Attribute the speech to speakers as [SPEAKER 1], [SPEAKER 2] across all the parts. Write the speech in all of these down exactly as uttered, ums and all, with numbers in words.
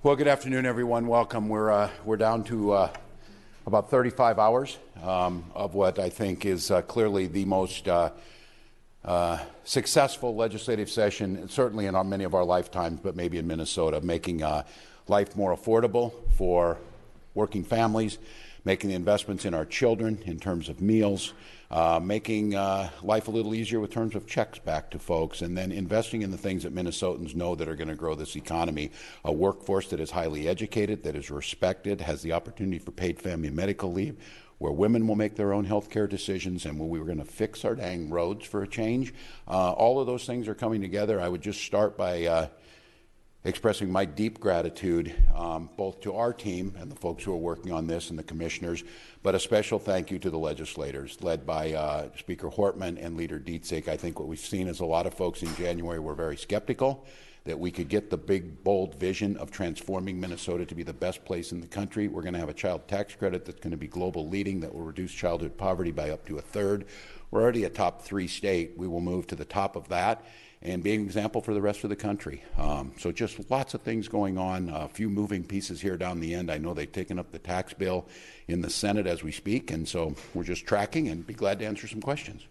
[SPEAKER 1] Well, good afternoon, everyone. Welcome. We're uh, we're down to uh, about thirty-five hours um, of what I think is uh, clearly the most uh, uh, successful legislative session, certainly in our, many of our lifetimes, but maybe in Minnesota, making uh, life more affordable for working families, making the investments in our children in terms of meals, uh, making uh, life a little easier with terms of checks back to folks, and then investing in the things that Minnesotans know that are going to grow this economy. A workforce that is highly educated, that is respected, has the opportunity for paid family and medical leave, where women will make their own health care decisions, and where we were going to fix our dang roads for a change. Uh, all of those things are coming together. I would just start by uh, expressing my deep gratitude um, both to our team and the folks who are working on this and the commissioners, but a special thank you to the legislators led by uh, Speaker Hortman and Leader Dietzig. I think what we've seen is a lot of folks in January were very skeptical that we could get the big, bold vision of transforming Minnesota to be the best place in the country. We're going to have a child tax credit that's going to be global leading, that will reduce childhood poverty by up to a third. We're already a top three state. We will move to the top of that and be an example for the rest of the country. Um, so just lots of things going on, a few moving pieces here down the end. I know they've taken up the tax bill in the Senate as we speak, and so we're just tracking and be glad to answer some questions.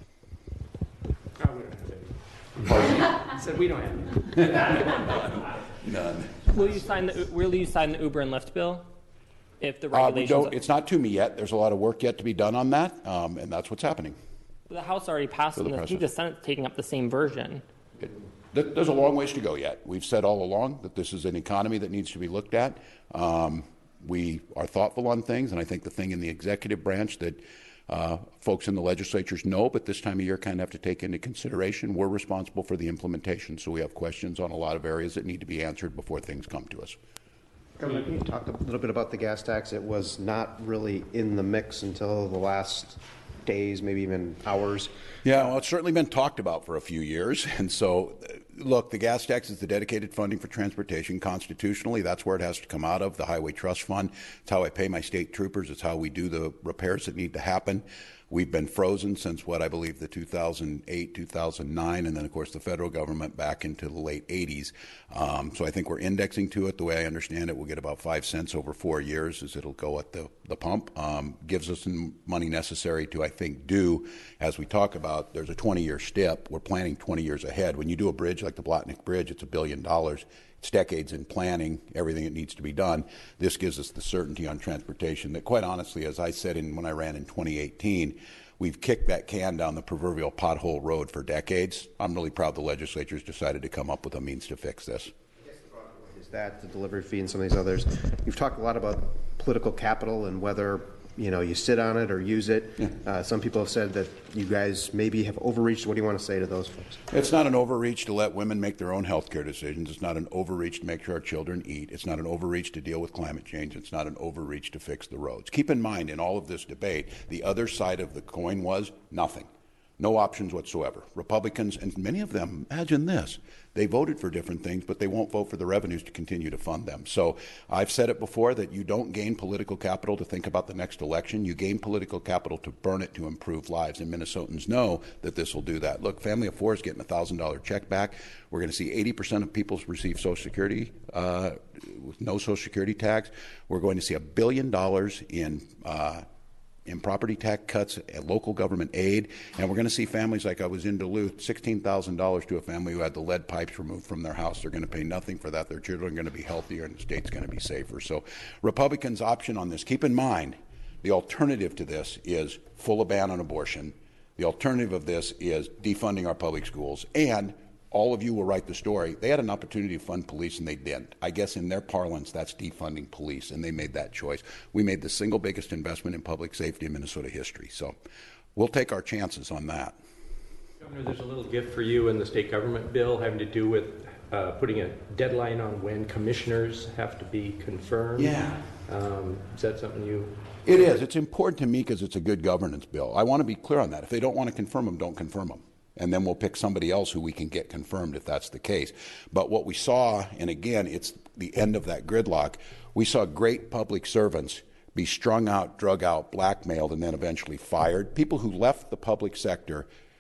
[SPEAKER 2] Oh, we don't have any. Said we don't have any.
[SPEAKER 1] None.
[SPEAKER 3] Will you sign the Will you sign the Uber and Lyft bill? If the
[SPEAKER 1] Uh, we
[SPEAKER 3] regulations,
[SPEAKER 1] don't, it's not to me yet. There's a lot of work yet to be done on that, um, and that's what's happening.
[SPEAKER 3] the House already passed,
[SPEAKER 1] For the
[SPEAKER 3] and I think
[SPEAKER 1] process.
[SPEAKER 3] the Senate's taking up the same version.
[SPEAKER 1] It, th- there's a long ways to go yet. We've said all along that this is an economy that needs to be looked at. Um, we are thoughtful on things, and I think the thing in the executive branch that uh, folks in the legislatures know, but this time of year kind of have to take into consideration, we're responsible for the implementation, so we have questions on a lot of areas that need to be answered before things come to us.
[SPEAKER 4] Governor, can you talk a little bit about the gas tax? It was not really in the mix until the last days, maybe even hours.
[SPEAKER 1] Yeah, well, it's certainly been talked about for a few years. And so, look, the gas tax is the dedicated funding for transportation. Constitutionally, that's where it has to come out of, the Highway Trust Fund. It's how I pay my state troopers. It's how we do the repairs that need to happen. We've been frozen since what I believe the two thousand eight, two thousand nine, and then, of course, the federal government back into the late eighties. Um, so I think we're indexing to it. The way I understand it, we'll get about five cents over four years as it'll go at the, the pump. Um, gives us some money necessary to, I think, do, as we talk about, there's a twenty-year stip. We're planning twenty years ahead. When you do a bridge like the Blatnick Bridge, it's a billion dollars. It's decades in planning, everything that needs to be done. This gives us the certainty on transportation that, quite honestly, as I said in, when I ran in twenty eighteen, we've kicked that can down the proverbial pothole road for decades. I'm really proud the legislature's decided to come up with a means to fix this.
[SPEAKER 4] Is that the delivery fee and some of these others? You've talked a lot about political capital and whether you know you sit on it or use it.
[SPEAKER 1] Yeah.
[SPEAKER 4] Uh, some people have said that you guys maybe have overreached. What do you want to say to those folks?
[SPEAKER 1] It's not an overreach to let women make their own health care decisions. It's not an overreach to make sure our children eat. It's not an overreach to deal with climate change. It's not an overreach to fix the roads. Keep in mind, in all of this debate, the other side of the coin was nothing. No options whatsoever. Republicans, and many of them, imagine this, they voted for different things, but they won't vote for the revenues to continue to fund them. So I've said it before that you don't gain political capital to think about the next election. You gain political capital to burn it to improve lives, and Minnesotans know that this will do that. Look, family of four is getting a one thousand dollars check back. We're going to see eighty percent of people receive Social Security uh, with no Social Security tax. We're going to see a billion dollars in uh, in property tax cuts and local government aid, and we're going to see families like I was in Duluth, sixteen thousand dollars to a family who had the lead pipes removed from their house. They're going to pay nothing for that. Their children are going to be healthier, and the state's going to be safer. So Republicans' option on this, keep in mind, the alternative to this is full ban on abortion. The alternative of this is defunding our public schools, and all of you will write the story. They had an opportunity to fund police, and they didn't. I guess in their parlance, that's defunding police, and they made that choice. We made the single biggest investment in public safety in Minnesota history. So we'll take our chances on that.
[SPEAKER 2] Governor, there's a little gift for you in the state government bill having to do with uh, putting a deadline on when commissioners have to be confirmed.
[SPEAKER 1] Yeah.
[SPEAKER 2] Um, is that something you...
[SPEAKER 1] It is. It's important to me because it's a good governance bill. I want to be clear on that. If they don't want to confirm them, don't confirm them. And then we'll pick somebody else who we can get confirmed if that's the case. But what we saw, and again, it's the end of that gridlock, we saw great public servants be strung out, drug out, blackmailed, and then eventually fired. People who left the public sector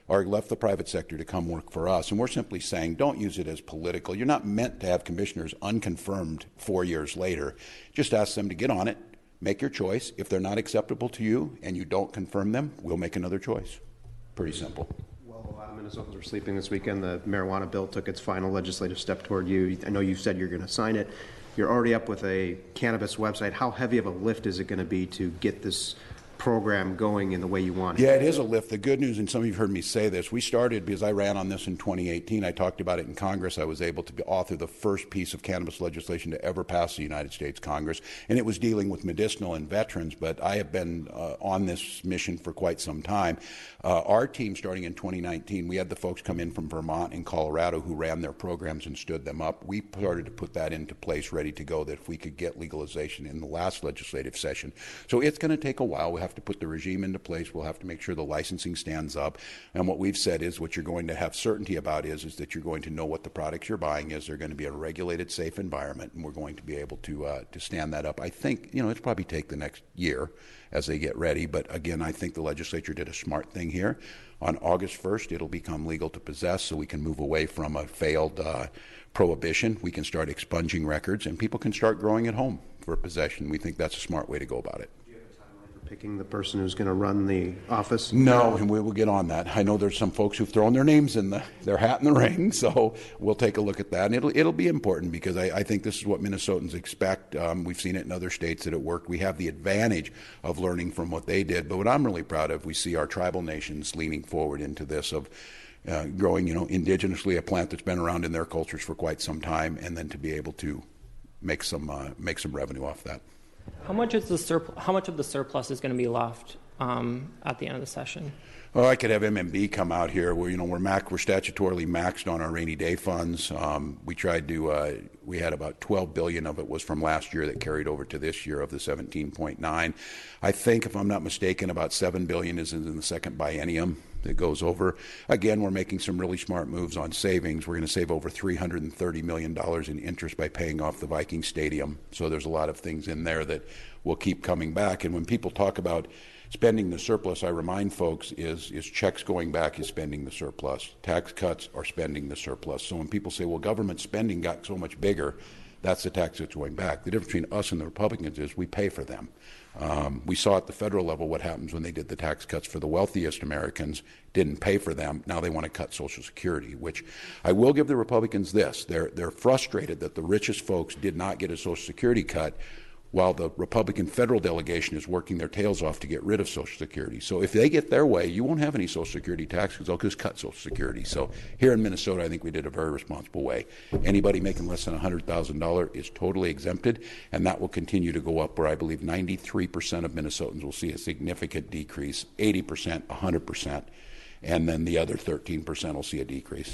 [SPEAKER 1] or left the private sector to come work for us. And we're simply saying, don't use it as political. You're not meant to have commissioners unconfirmed four years later. Just ask them to get on it, make your choice. If they're not acceptable to you and you don't confirm them, we'll make another choice. Pretty simple.
[SPEAKER 4] Well, a lot of Minnesotans were sleeping this weekend. The marijuana bill took its final legislative step toward you. I know you said you're going to sign it. You're already up with a cannabis website. How heavy of a lift is it going to be to get this program going in the way you want it?
[SPEAKER 1] Yeah, it is a lift. The good news, and some of you have heard me say this, we started because I ran on this in twenty eighteen. I talked about it in Congress. I was able to author the first piece of cannabis legislation to ever pass the United States Congress, and it was dealing with medicinal and veterans, but I have been uh, on this mission for quite some time. Uh, our team, starting in twenty nineteen, we had the folks come in from Vermont and Colorado who ran their programs and stood them up. We started to put that into place, ready to go, that if we could get legalization in the last legislative session. So it's going to take a while. We have to put the regime into place. We'll have to make sure the licensing stands up. And what we've said is what you're going to have certainty about is, is that you're going to know what the products you're buying is. They're going to be a regulated, safe environment, and we're going to be able to uh, to stand that up. I think, you know, it'll probably take the next year as they get ready. But again, I think the legislature did a smart thing here. On August first, it'll become legal to possess, so we can move away from a failed uh, prohibition. We can start expunging records, and people can start growing at home for possession. We think that's a smart way to go about it.
[SPEAKER 4] Picking the person who's going to run the office?
[SPEAKER 1] No, and we will get on that. I know there's some folks who've thrown their names in the their hat in the ring, so we'll take a look at that. And it'll it'll be important because I, I think this is what Minnesotans expect. Um, we've seen it in other states that it worked. We have the advantage of learning from what they did. But what I'm really proud of, we see our tribal nations leaning forward into this of uh, growing, you know, indigenously a plant that's been around in their cultures for quite some time, and then to be able to make some uh, make some revenue off that.
[SPEAKER 3] How much is the surpl- How much of the surplus is going to be left um, at the end of the session?
[SPEAKER 1] Well, I could have M M B come out here. Where you know we're mac- we're statutorily maxed on our rainy day funds. Um, we tried to. Uh, we had about twelve billion of it was from last year that carried over to this year of the seventeen point nine. I think, if I'm not mistaken, about seven billion is in the second biennium that goes over. Again, we're making some really smart moves on savings. We're going to save over three hundred thirty million dollars in interest by paying off the Viking Stadium. So there's a lot of things in there that will keep coming back. And when people talk about spending the surplus, I remind folks, is, is checks going back is spending the surplus. Tax cuts are spending the surplus. So when people say, well, government spending got so much bigger, that's the tax that's going back. The difference between us and the Republicans is we pay for them. Um, we saw at the federal level what happens when they did the tax cuts for the wealthiest Americans, didn't pay for them. Now they want to cut Social Security, which I will give the Republicans this. They're, they're frustrated that the richest folks did not get a Social Security cut, while the Republican federal delegation is working their tails off to get rid of Social Security. So if they get their way, you won't have any Social Security tax because they'll just cut Social Security. So here in Minnesota, I think we did a very responsible way. Anybody making less than one hundred thousand dollars is totally exempted, and that will continue to go up where I believe ninety-three percent of Minnesotans will see a significant decrease, eighty percent, one hundred percent, and then the other thirteen percent will see a decrease.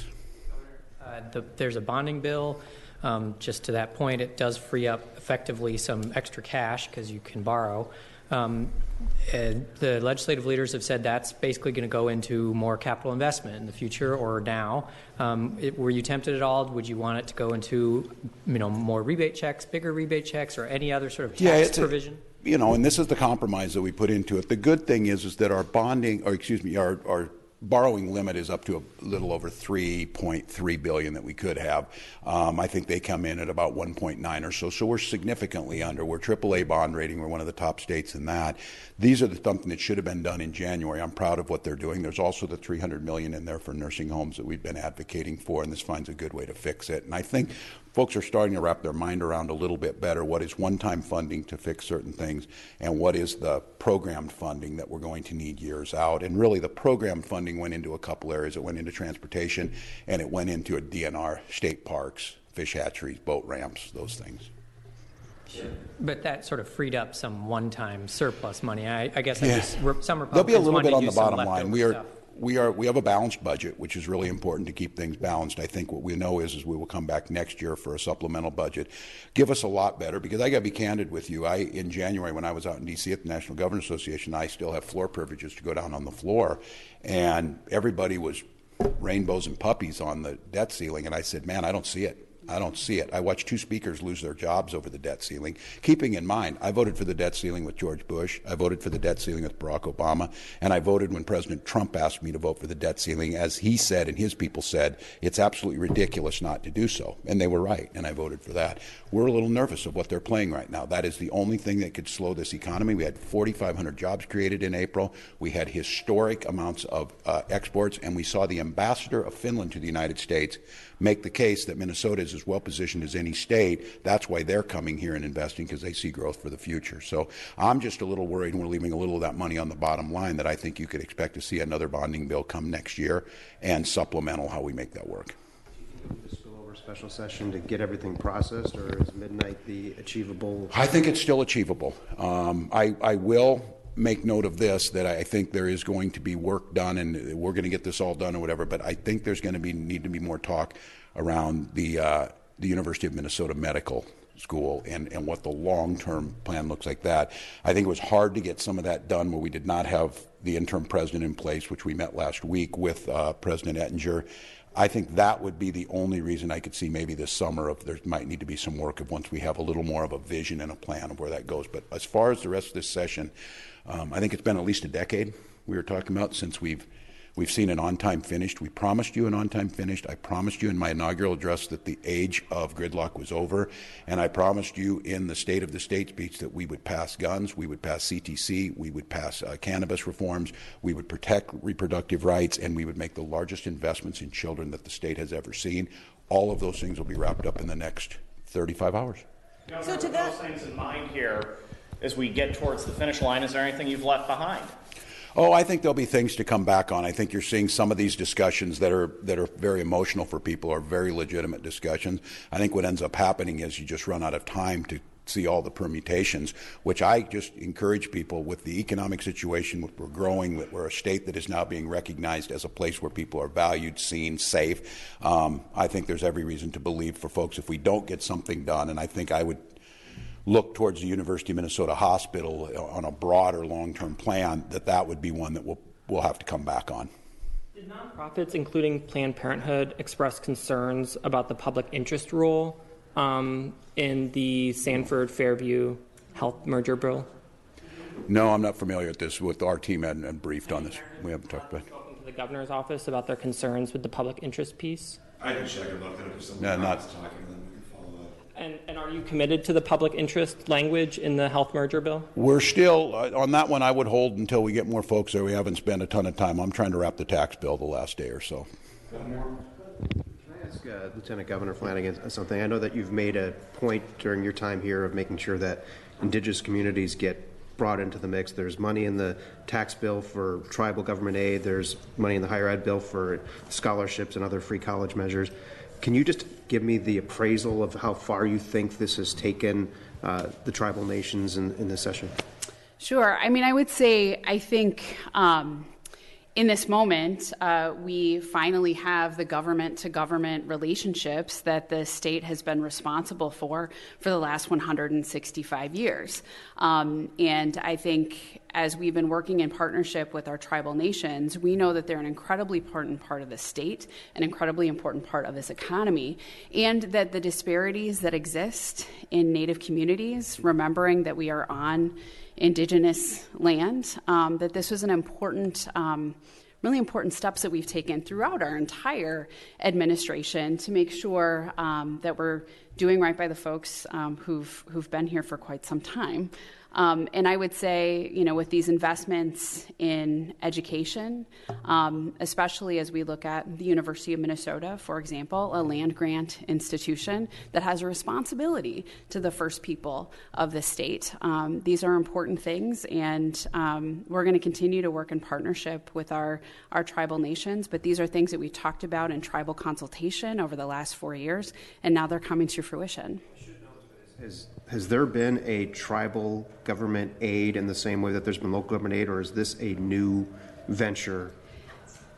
[SPEAKER 5] Uh, the, there's a bonding bill. Um, just to that point, it does free up effectively some extra cash because you can borrow. Um, and the legislative leaders have said that's basically going to go into more capital investment in the future or now. Um, it, were you tempted at all? Would you want it to go into, you know, more rebate checks, bigger rebate checks, or any other sort of tax
[SPEAKER 1] yeah, it's
[SPEAKER 5] provision?
[SPEAKER 1] A, you know, and this is the compromise that we put into it. The good thing is, is that our bonding, or excuse me, our, our borrowing limit is up to a little over three point three billion dollars that we could have. Um, I think they come in at about one point nine or so. So we're significantly under. We're triple A bond rating. We're one of the top states in that. These are the, something that should have been done in January. I'm proud of what they're doing. There's also the three hundred million dollars in there for nursing homes that we've been advocating for, and this finds a good way to fix it. And I think folks are starting to wrap their mind around a little bit better what is one-time funding to fix certain things and what is the programmed funding that we're going to need years out. And really the programmed funding went into a couple areas. It went into transportation, and it went into a D N R, state parks, fish hatcheries, boat ramps, those things.
[SPEAKER 5] But that sort of freed up some one-time surplus money. I, I guess I
[SPEAKER 1] Yeah.
[SPEAKER 5] just, some Republicans
[SPEAKER 1] There'll be a little
[SPEAKER 5] wanted
[SPEAKER 1] bit
[SPEAKER 5] to
[SPEAKER 1] on the
[SPEAKER 5] use some
[SPEAKER 1] bottom line.
[SPEAKER 5] leftover
[SPEAKER 1] We are,
[SPEAKER 5] stuff.
[SPEAKER 1] we are, we have a balanced budget, which is really important to keep things balanced. I think what we know is, is we will come back next year for a supplemental budget, give us a lot better. Because I got to be candid with you, I in January when I was out in D C at the National Governors Association, I still have floor privileges to go down on the floor, and everybody was rainbows and puppies on the debt ceiling, and I said, man, I don't see it. I don't see it. I watched two speakers lose their jobs over the debt ceiling. Keeping in mind, I voted for the debt ceiling with George Bush. I voted for the debt ceiling with Barack Obama. And I voted when President Trump asked me to vote for the debt ceiling. As he said and his people said, it's absolutely ridiculous not to do so. And they were right, and I voted for that. We're a little nervous of what they're playing right now. That is the only thing that could slow this economy. We had forty-five hundred jobs created in April. We had historic amounts of uh, exports, and we saw the ambassador of Finland to the United States make the case that Minnesota is as well positioned as any state. That's why they're coming here and investing, because they see growth for the future. So I'm just a little worried, and we're leaving a little of that money on the bottom line, that I think you could expect to see another bonding bill come next year and supplemental how we make that work.
[SPEAKER 4] Just go over special session to get everything processed, or is midnight the achievable?
[SPEAKER 1] I think it's still achievable. Um, I, I will make note of this, that I think there is going to be work done, and we're going to get this all done or whatever, but I think there's going to be need to be more talk around the uh, the University of Minnesota Medical School and, and what the long-term plan looks like that. I think it was hard to get some of that done where we did not have the interim president in place, which we met last week with uh, President Ettinger. I think that would be the only reason I could see maybe this summer of there might need to be some work of once we have a little more of a vision and a plan of where that goes. But as far as the rest of this session, um, I think it's been at least a decade we were talking about since we've we've seen an on-time finished. We promised you an on-time finished. I promised you in my inaugural address that the age of gridlock was over, and I promised you in the State of the State speech that we would pass guns, we would pass C T C, we would pass uh, cannabis reforms, we would protect reproductive rights, and we would make the largest investments in children that the state has ever seen. All of those things will be wrapped up in the next thirty-five hours.
[SPEAKER 6] Governor, so to with that, those things in mind here, as we get towards the finish line, is there anything you've left behind?
[SPEAKER 1] Oh, I think there'll be things to come back on. I think you're seeing some of these discussions that are that are very emotional for people are very legitimate discussions. I think what ends up happening is you just run out of time to see all the permutations, which I just encourage people with the economic situation, with we're growing, that we're a state that is now being recognized as a place where people are valued, seen, safe. Um, I think there's every reason to believe for folks if we don't get something done, and I think I would look towards the University of Minnesota Hospital on a broader long-term plan, that that would be one that we'll, we'll have to come back on.
[SPEAKER 3] Did nonprofits, including Planned Parenthood, express concerns about the public interest rule um, in the Sanford-Fairview health merger bill?
[SPEAKER 1] No, I'm not familiar with this. With our team hadn't hadn't briefed on this. We haven't talked about it.
[SPEAKER 3] Spoken to the governor's office about their concerns with the public interest piece?
[SPEAKER 7] I can check and look at it if someone
[SPEAKER 1] No, not-
[SPEAKER 7] is talking, and then we can follow up.
[SPEAKER 3] And, and are you committed to the public interest language in the health merger bill?
[SPEAKER 1] We're still, uh, on that one, I would hold until we get more folks there. We haven't spent a ton of time. I'm trying to wrap the tax bill the last day or so.
[SPEAKER 4] Can I ask uh, Lieutenant Governor Flanagan something? I know that you've made a point during your time here of making sure that indigenous communities get brought into the mix. There's money in the tax bill for tribal government aid. There's money in the higher ed bill for scholarships and other free college measures. Can you just give me the appraisal of how far you think this has taken uh, the tribal nations in, in this session?
[SPEAKER 8] Sure. I mean, I would say I think um, in this moment, uh, we finally have the government-to-government relationships that the state has been responsible for for the last one hundred sixty-five years. Um, and I think as we've been working in partnership with our tribal nations, we know that they're an incredibly important part of the state, an incredibly important part of this economy, and that the disparities that exist in Native communities, remembering that we are on Indigenous land, um, that this was an important, um, really important steps that we've taken throughout our entire administration to make sure um, that we're doing right by the folks um, who've who've been here for quite some time. Um, and I would say, you know, with these investments in education, um, especially as we look at the University of Minnesota, for example, a land grant institution that has a responsibility to the first people of the state. Um, these are important things, and um, we're going to continue to work in partnership with our, our tribal nations, but these are things that we talked about in tribal consultation over the last four years, and now they're coming to fruition.
[SPEAKER 4] Has, has there been a tribal government aid in the same way that there's been local government aid, or is this a new venture?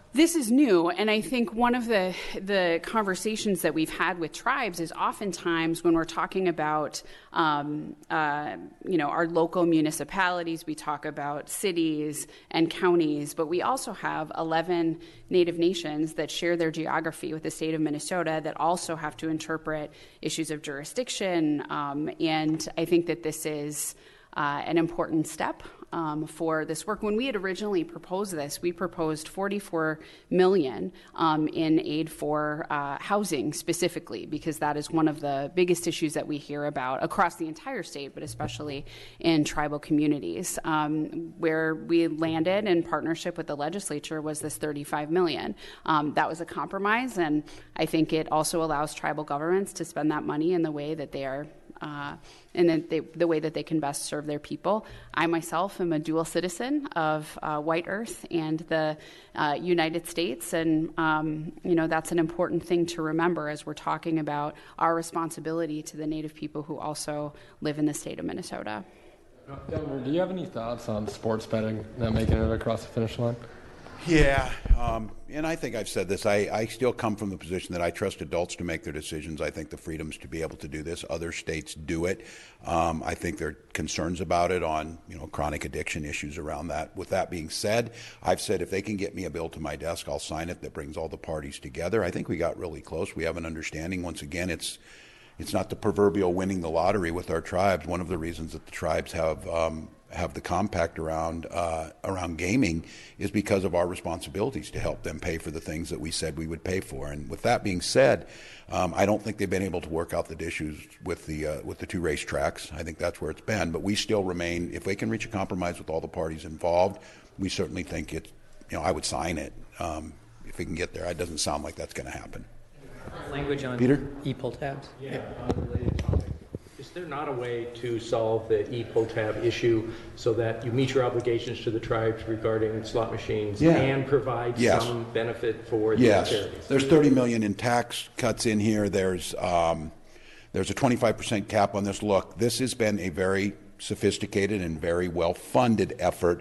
[SPEAKER 8] This is new, and I think one of the the conversations that we've had with tribes is oftentimes when we're talking about um, uh, you know our local municipalities, we talk about cities and counties, but we also have eleven Native nations that share their geography with the state of Minnesota that also have to interpret issues of jurisdiction, um, and I think that this is uh, an important step Um, for this work. When we had originally proposed this, we proposed forty-four million dollars um, in aid for uh, housing specifically, because that is one of the biggest issues that we hear about across the entire state, but especially in tribal communities. Um, where we landed in partnership with the legislature was this thirty-five million dollars. Um, that was a compromise, and I think it also allows tribal governments to spend that money in the way that they are Uh, and then they, the way that they can best serve their people. I myself am a dual citizen of uh, White Earth and the uh, United States, and um, you know that's an important thing to remember as we're talking about our responsibility to the Native people who also live in the state of Minnesota.
[SPEAKER 9] Governor, do you have any thoughts on sports betting not making it across the finish line?
[SPEAKER 1] Yeah, um, and I think I've said this. I, I still come from the position that I trust adults to make their decisions. I think the freedoms to be able to do this. Other states do it. Um, I think there are concerns about it on, you know, chronic addiction issues around that. With that being said, I've said if they can get me a bill to my desk, I'll sign it that brings all the parties together. I think we got really close. We have an understanding. Once again, it's it's not the proverbial winning the lottery with our tribes. One of the reasons that the tribes have um, have the compact around uh, around gaming is because of our responsibilities to help them pay for the things that we said we would pay for. And with that being said, um, I don't think they've been able to work out the issues with the uh, with the two racetracks. I think that's where it's been. But we still remain, if they can reach a compromise with all the parties involved, we certainly think it. You know, I would sign it um, if we can get there. It doesn't sound like that's going to happen.
[SPEAKER 5] Language on
[SPEAKER 1] Peter?
[SPEAKER 5] e-pull tabs.
[SPEAKER 2] Yeah, unrelated topic. Is there not a way to solve the e-pull tab issue so that you meet your obligations to the tribes regarding slot machines
[SPEAKER 1] Yeah.
[SPEAKER 2] and provide
[SPEAKER 1] Yes.
[SPEAKER 2] some benefit for the
[SPEAKER 1] Yes,
[SPEAKER 2] charities?
[SPEAKER 1] there's thirty million in tax cuts in here. There's um, there's a twenty-five percent cap on this. Look, this has been a very sophisticated and very well-funded effort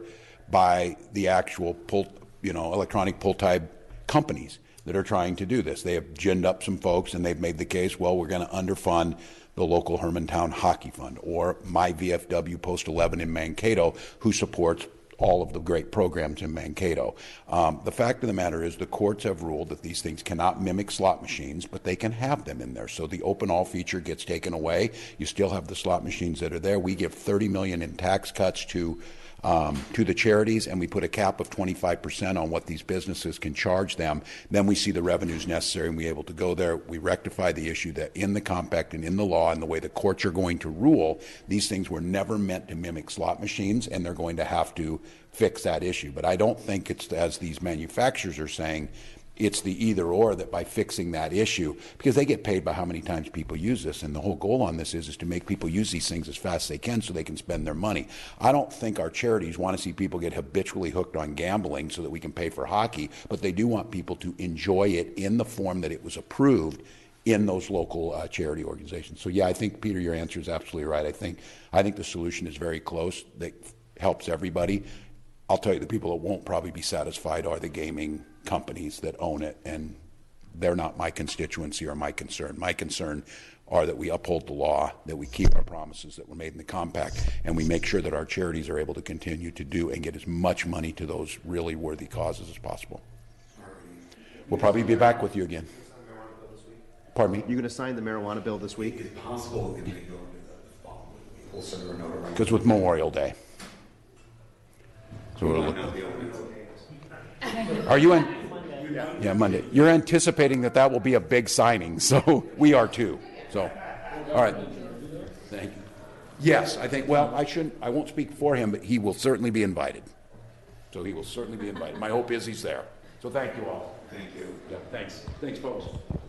[SPEAKER 1] by the actual pull, you know, electronic pull tab companies that are trying to do this. They have ginned up some folks, and they've made the case, well, we're going to underfund the local Hermantown Hockey Fund, or my V F W Post eleven in Mankato, who supports all of the great programs in Mankato. Um, the fact of the matter is the courts have ruled that these things cannot mimic slot machines, but they can have them in there. So the open all feature gets taken away. You still have the slot machines that are there. We give thirty million dollars in tax cuts to Um, to the charities, and we put a cap of twenty-five percent on what these businesses can charge them. Then we see the revenues necessary, and we're able to go there. We rectify the issue that in the compact and in the law and the way the courts are going to rule, these things were never meant to mimic slot machines, and they're going to have to fix that issue. But I don't think it's, as these manufacturers are saying, it's the either or, that by fixing that issue, because they get paid by how many times people use this, and the whole goal on this is, is to make people use these things as fast as they can so they can spend their money. I don't think our charities want to see people get habitually hooked on gambling so that we can pay for hockey, but they do want people to enjoy it in the form that it was approved in those local uh, charity organizations. So yeah, I think, Peter, your answer is absolutely right. I think I think the solution is very close that helps everybody. I'll tell you, the people that won't probably be satisfied are the gaming companies that own it, and they're not my constituency or my concern. My concern are that we uphold the law, that we keep our promises that were made in the compact, and we make sure that our charities are able to continue to do and get as much money to those really worthy causes as possible. We'll probably be back with you again. Pardon me?
[SPEAKER 4] You going to sign the marijuana bill this week?
[SPEAKER 7] Is it possible we may go into the following week? We'll send her a note around.
[SPEAKER 1] Because with Memorial Day. So we're looking. Are you in? Yeah, Monday. You're anticipating that that will be a big signing, so we are too. So, all right. Thank you. Yes, I think. Well, I shouldn't. I won't speak for him, but he will certainly be invited. So he will certainly be invited. My hope is he's there. So thank you all.
[SPEAKER 7] Thank you.
[SPEAKER 1] Yeah, thanks. Thanks, folks.